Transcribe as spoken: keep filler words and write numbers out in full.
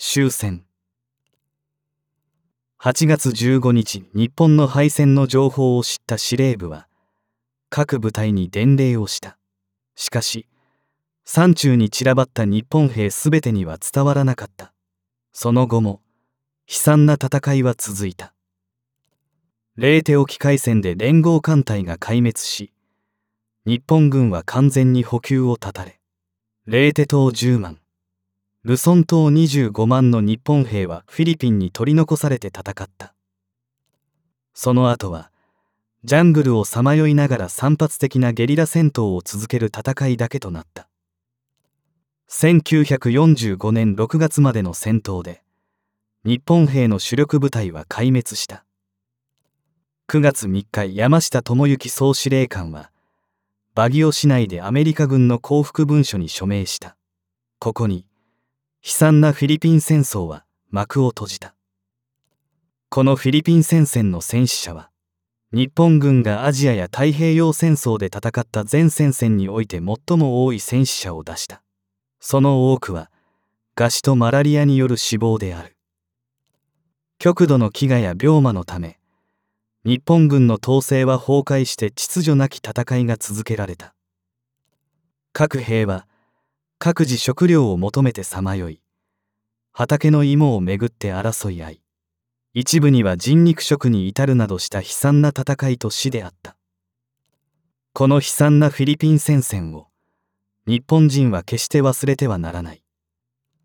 終戦。はちがつじゅうごにち、日本の敗戦の情報を知った司令部は、各部隊に伝令をした。しかし、山中に散らばった日本兵すべてには伝わらなかった。その後も、悲惨な戦いは続いた。レーテ沖海戦で連合艦隊が壊滅し、日本軍は完全に補給を断たれ、レーテ島じゅうまん、ルソン島にじゅうごまんの日本兵はフィリピンに取り残されて戦った。その後は、ジャングルをさまよいながら散発的なゲリラ戦闘を続ける戦いだけとなった。せんきゅうひゃくよんじゅうごねんろくがつまでの戦闘で、日本兵の主力部隊は壊滅した。くがつみっか、山下智之総司令官は、バギオ市内でアメリカ軍の降伏文書に署名した。ここに、悲惨なフィリピン戦争は幕を閉じた。このフィリピン戦線の戦死者は、日本軍がアジアや太平洋戦争で戦った全戦線において最も多い戦死者を出した。その多くは、餓死とマラリアによる死亡である。極度の飢餓や病魔のため、日本軍の統制は崩壊して秩序なき戦いが続けられた。各兵は、各自食料を求めてさまよい、畑の芋をめぐって争い合い、一部には人肉食に至るなどした悲惨な戦いと死であった。この悲惨なフィリピン戦線を、日本人は決して忘れてはならない。